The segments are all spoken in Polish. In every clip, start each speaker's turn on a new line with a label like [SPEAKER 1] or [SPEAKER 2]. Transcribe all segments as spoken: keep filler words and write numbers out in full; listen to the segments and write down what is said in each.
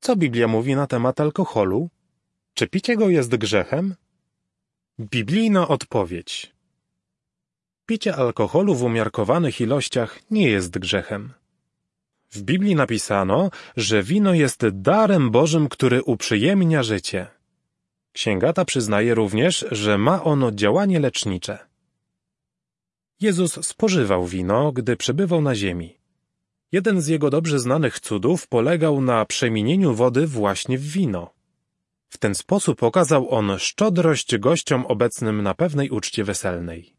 [SPEAKER 1] Co Biblia mówi na temat alkoholu? Czy picie go jest grzechem? Biblijna odpowiedź. Picie alkoholu w umiarkowanych ilościach nie jest grzechem. W Biblii napisano, że wino jest darem Bożym, który uprzyjemnia życie. Księga ta przyznaje również, że ma ono działanie lecznicze. Jezus spożywał wino, gdy przebywał na ziemi. Jeden z jego dobrze znanych cudów polegał na przemienieniu wody właśnie w wino. W ten sposób okazał on szczodrość gościom obecnym na pewnej uczcie weselnej.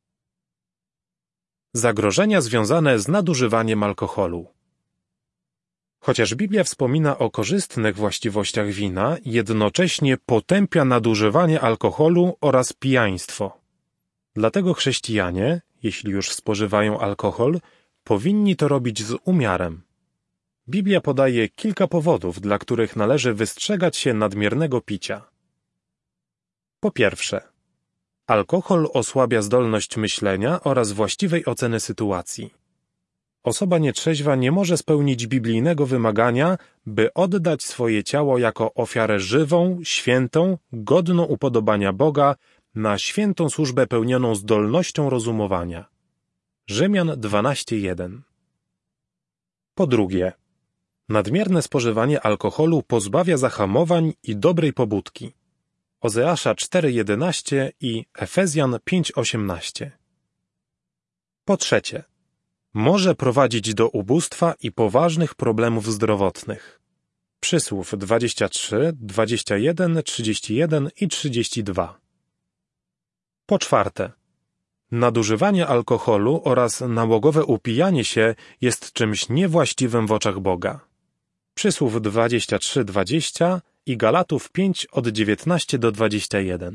[SPEAKER 1] Zagrożenia związane z nadużywaniem alkoholu. Chociaż Biblia wspomina o korzystnych właściwościach wina, jednocześnie potępia nadużywanie alkoholu oraz pijaństwo. Dlatego chrześcijanie, jeśli już spożywają alkohol, powinni to robić z umiarem. Biblia podaje kilka powodów, dla których należy wystrzegać się nadmiernego picia. Po pierwsze, alkohol osłabia zdolność myślenia oraz właściwej oceny sytuacji. Osoba nietrzeźwa nie może spełnić biblijnego wymagania, by oddać swoje ciało jako ofiarę żywą, świętą, godną upodobania Boga na świętą służbę pełnioną zdolnością rozumowania. Rzymian dwanaście jeden. Po drugie, nadmierne spożywanie alkoholu pozbawia zahamowań i dobrej pobudki. Ozeasza cztery jedenaście i Efezjan pięć osiemnaście. Po trzecie, może prowadzić do ubóstwa i poważnych problemów zdrowotnych. Przysłów dwadzieścia trzy, dwadzieścia jeden, trzydzieści jeden i trzydzieści dwa. Po czwarte, nadużywanie alkoholu oraz nałogowe upijanie się jest czymś niewłaściwym w oczach Boga. Przysłów dwadzieścia trzy, dwadzieścia i Galatów pięć od dziewiętnaście do dwudziestu jeden.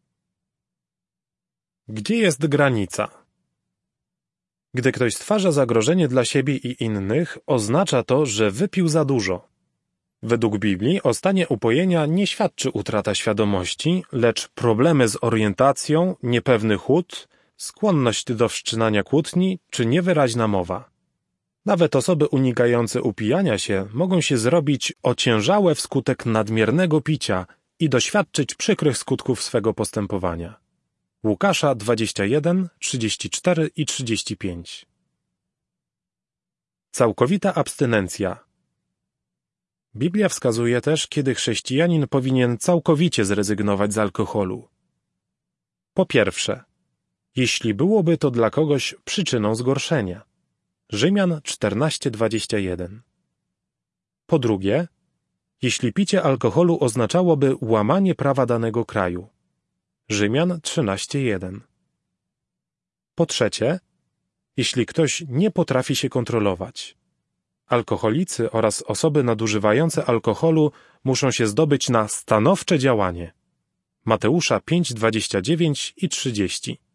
[SPEAKER 1] Gdzie jest granica? Gdy ktoś stwarza zagrożenie dla siebie i innych, oznacza to, że wypił za dużo. Według Biblii o stanie upojenia nie świadczy utrata świadomości, lecz problemy z orientacją, niepewny chłód, skłonność do wszczynania kłótni czy niewyraźna mowa. Nawet osoby unikające upijania się mogą się zrobić ociężałe wskutek nadmiernego picia i doświadczyć przykrych skutków swego postępowania. Łukasza dwadzieścia jeden, trzydzieści cztery i trzydzieści pięć. Całkowita abstynencja. Biblia wskazuje też, kiedy chrześcijanin powinien całkowicie zrezygnować z alkoholu. Po pierwsze, jeśli byłoby to dla kogoś przyczyną zgorszenia. Rzymian czternaście dwadzieścia jeden. Po drugie, jeśli picie alkoholu oznaczałoby łamanie prawa danego kraju. Rzymian trzynaście jeden. Po trzecie, jeśli ktoś nie potrafi się kontrolować. Alkoholicy oraz osoby nadużywające alkoholu muszą się zdobyć na stanowcze działanie. Mateusza pięć dwadzieścia dziewięć i trzydzieści.